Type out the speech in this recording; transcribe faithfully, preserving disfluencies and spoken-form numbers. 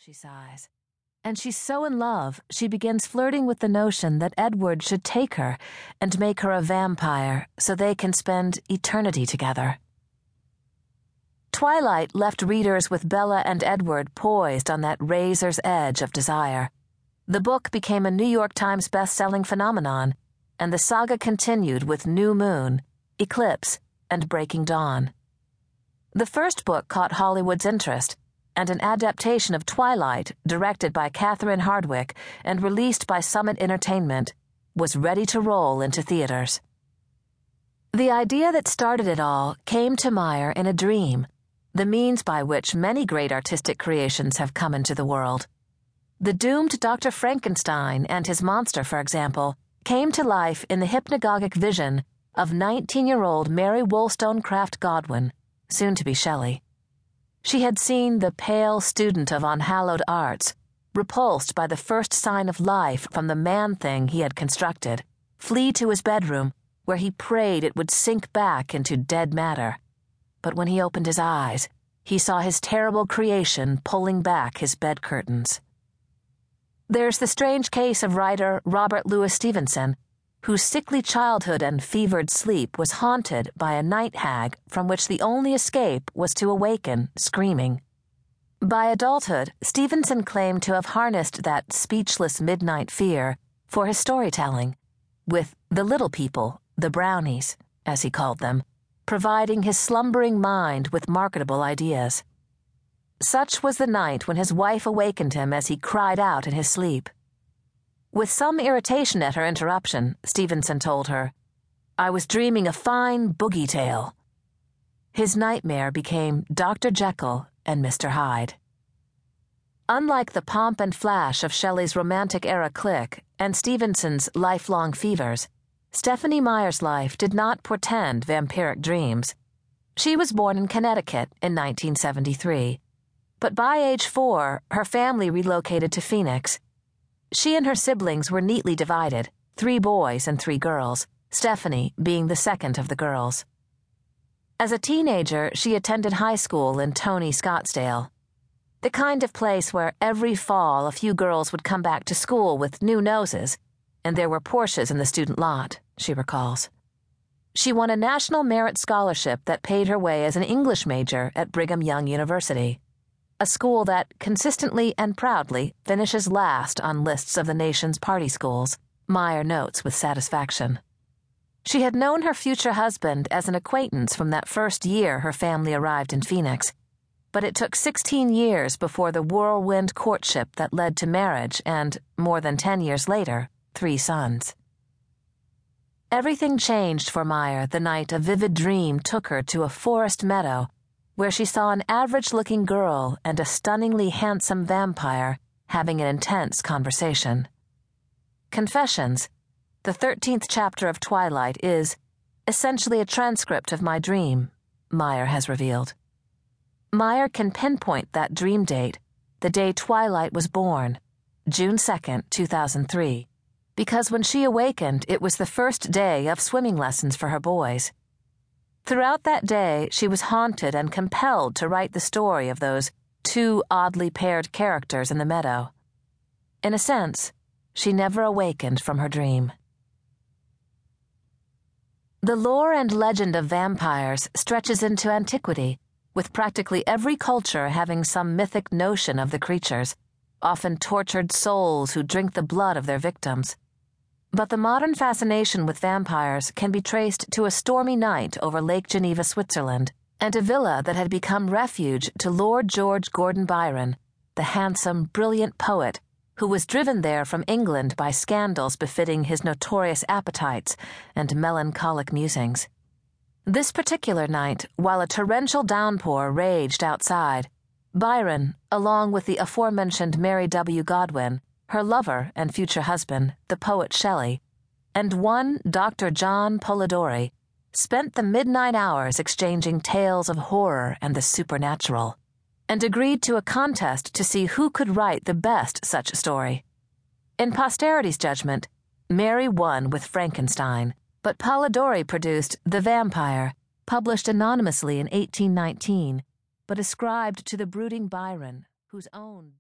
she sighs. And she's so in love, she begins flirting with the notion that Edward should take her and make her a vampire so they can spend eternity together. Twilight left readers with Bella and Edward poised on that razor's edge of desire. The book became a New York Times best-selling phenomenon, and the saga continued with New Moon, Eclipse, and Breaking Dawn. The first book caught Hollywood's interest, and an adaptation of Twilight, directed by Catherine Hardwicke and released by Summit Entertainment, was ready to roll into theaters. The idea that started it all came to Meyer in a dream, the means by which many great artistic creations have come into the world. The doomed Doctor Frankenstein and his monster, for example, came to life in the hypnagogic vision of nineteen-year-old Mary Wollstonecraft Godwin, soon to be Shelley. She had seen the pale student of unhallowed arts, repulsed by the first sign of life from the man-thing he had constructed, flee to his bedroom, where he prayed it would sink back into dead matter. But when he opened his eyes, he saw his terrible creation pulling back his bed curtains. There's the strange case of writer Robert Louis Stevenson, whose sickly childhood and fevered sleep was haunted by a night hag from which the only escape was to awaken, screaming. By adulthood, Stevenson claimed to have harnessed that speechless midnight fear for his storytelling, with the little people, the brownies, as he called them, providing his slumbering mind with marketable ideas. Such was the night when his wife awakened him as he cried out in his sleep. With some irritation at her interruption, Stevenson told her, "I was dreaming a fine boogie tale." His nightmare became Doctor Jekyll and Mister Hyde. Unlike the pomp and flash of Shelley's romantic-era clique and Stevenson's lifelong fevers, Stephenie Meyer's life did not portend vampiric dreams. She was born in Connecticut in nineteen seventy-three, but by age four, her family relocated to Phoenix. She and her siblings were neatly divided, three boys and three girls, Stephenie being the second of the girls. As a teenager, she attended high school in Tony, Scottsdale, the kind of place where every fall a few girls would come back to school with new noses, and there were Porsches in the student lot, she recalls. She won a National Merit Scholarship that paid her way as an English major at Brigham Young University, a school that consistently and proudly finishes last on lists of the nation's party schools, Meyer notes with satisfaction. She had known her future husband as an acquaintance from that first year her family arrived in Phoenix, but it took sixteen years before the whirlwind courtship that led to marriage and, more than ten years later, three sons. Everything changed for Meyer the night a vivid dream took her to a forest meadow where she saw an average-looking girl and a stunningly handsome vampire having an intense conversation. Confessions, the thirteenth chapter of Twilight, is essentially a transcript of my dream, Meyer has revealed. Meyer can pinpoint that dream date, the day Twilight was born, June second, two thousand three, because when she awakened, it was the first day of swimming lessons for her boys. Throughout that day, she was haunted and compelled to write the story of those two oddly paired characters in the meadow. In a sense, she never awakened from her dream. The lore and legend of vampires stretches into antiquity, with practically every culture having some mythic notion of the creatures, often tortured souls who drink the blood of their victims. But the modern fascination with vampires can be traced to a stormy night over Lake Geneva, Switzerland, and a villa that had become refuge to Lord George Gordon Byron, the handsome, brilliant poet who was driven there from England by scandals befitting his notorious appetites and melancholic musings. This particular night, while a torrential downpour raged outside, Byron, along with the aforementioned Mary W. Godwin, her lover and future husband, the poet Shelley, and one Doctor John Polidori, spent the midnight hours exchanging tales of horror and the supernatural, and agreed to a contest to see who could write the best such story. In posterity's judgment, Mary won with Frankenstein, but Polidori produced The Vampire, published anonymously in eighteen nineteen, but ascribed to the brooding Byron, whose own